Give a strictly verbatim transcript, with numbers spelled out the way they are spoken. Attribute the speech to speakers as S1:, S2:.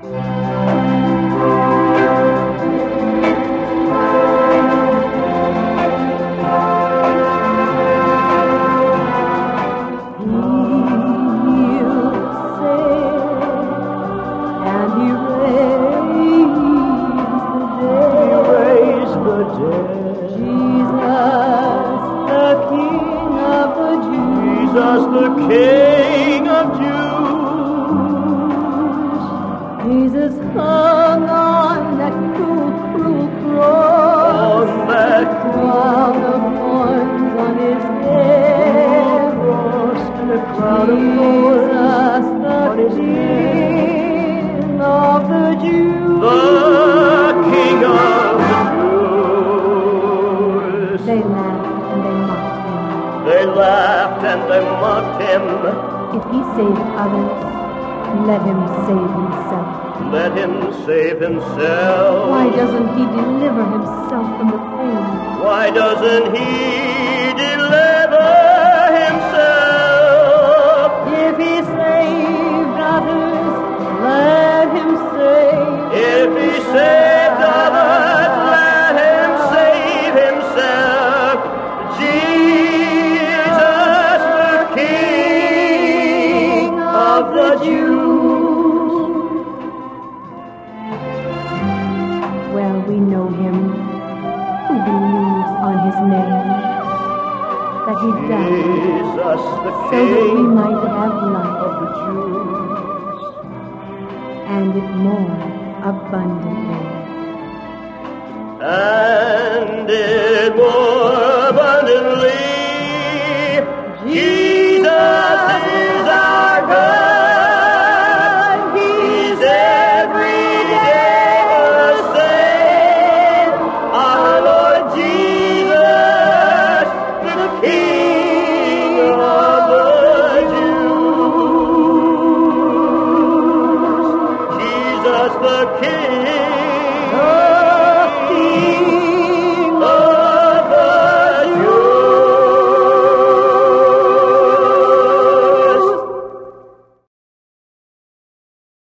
S1: Jesus, the King of Jews.
S2: Jesus hung on that cruel, cruel cross.
S1: On that
S2: crown of thorns on his head.
S1: cross and a crown of
S2: Jesus,
S1: thorns
S2: the King of the Jews.
S1: The King of the Jews.
S2: They laughed and they mocked him.
S1: They laughed and they mocked him.
S2: If he saved others, let him save himself.
S1: Let him save himself.
S2: Why doesn't he deliver himself from the pain?
S1: Why doesn't he deliver himself?
S2: If he saved others, let him save.
S1: If he saved others, let him save himself. Jesus, the King of the Jews.
S2: Well, we know him who believes on his name, that he died
S1: Jesus, the
S2: so that we
S1: King
S2: might have life
S1: of the Jews.
S2: and it more abundantly.
S1: And it more abundantly. Jesus is our God. He's every day the same. Our Lord Jesus, the King of the Jews. Jesus, the King